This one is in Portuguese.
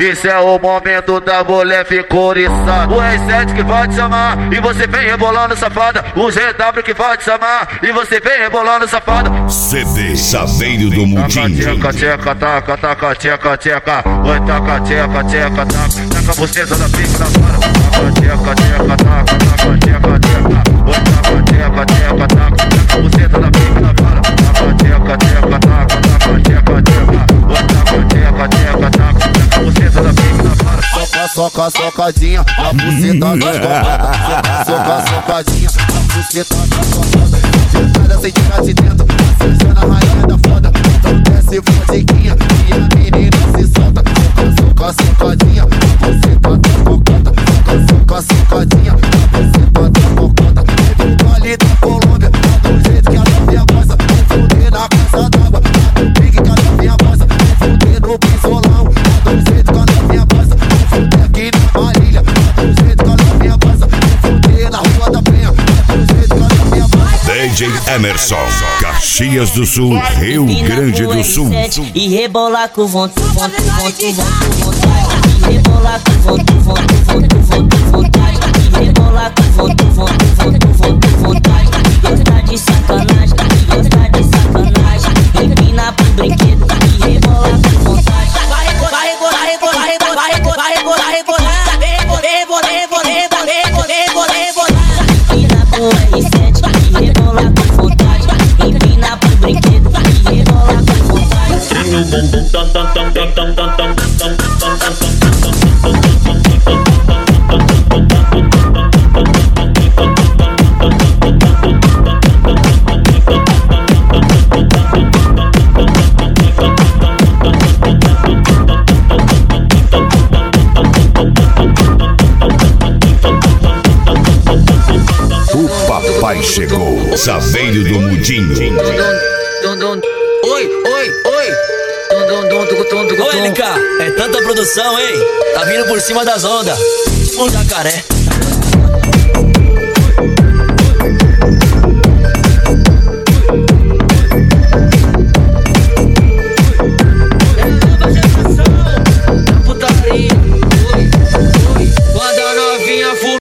Esse é o momento da mulher ficou oriçada. O R7 que vai te chamar e você vem rebolando safada. O GW que vai te chamar e você vem rebolando safada. CD Saveiro do Mundinho. Tcheca, tcheca, taca, taca, tcheca, tcheca. Oi, taca, tcheca, tcheca, taca. Taca você toda pica na fora. Taca, tcheca, tcheca, taca, taca, tcheca, tcheca. Oi, taca, tcheca, tcheca, taca. Taca você toda pica na fora. Taca, tcheca, tcheca, taca, taca, tcheca, tcheca. Oi, taca, tcheca, tcheca, taca. Taca você toda pica na fora. Soca, soca, socadinha. Na buceta das copadas. Soca, socadinha. Na buceta das copadas. Sentada sem tirar de dentro. Acendendo a rainha da foda. Então desce fodiquinha e a menina se solta. Soca, soca, socadinha. Na buceta das copadas. Soca, soca, socadinha. Na buceta das copadas. Teve o baile da Colômbia. Do jeito que a novinha gosta. Vem fuder na casa d'água. Do pique que a novinha gosta. Vem fuder no pisolão. Do jeito que a novinha gosta. Vem fuder aqui na Marília. Do jeito que a novinha gosta. Vem fuder na Rua da Penha. Do jeito que a novinha gosta. DJ Emerson, Caxias do Sul, Rio Grande do Sul. E rebolar com vontade, e rebolar com vontade, e rebolar com vontade, e tá de sacanagem, empina pro brinquedo, e rebolar com vontade. Vai rebolar, empina pro R7, e rebolar com vontade, empina pro brinquedo, e rebolar com vontade. O papai chegou, Saveiro do Mundinho. Oi. Oi, LK, é tanta produção, hein? Tá vindo por cima das ondas, tipo um jacaré.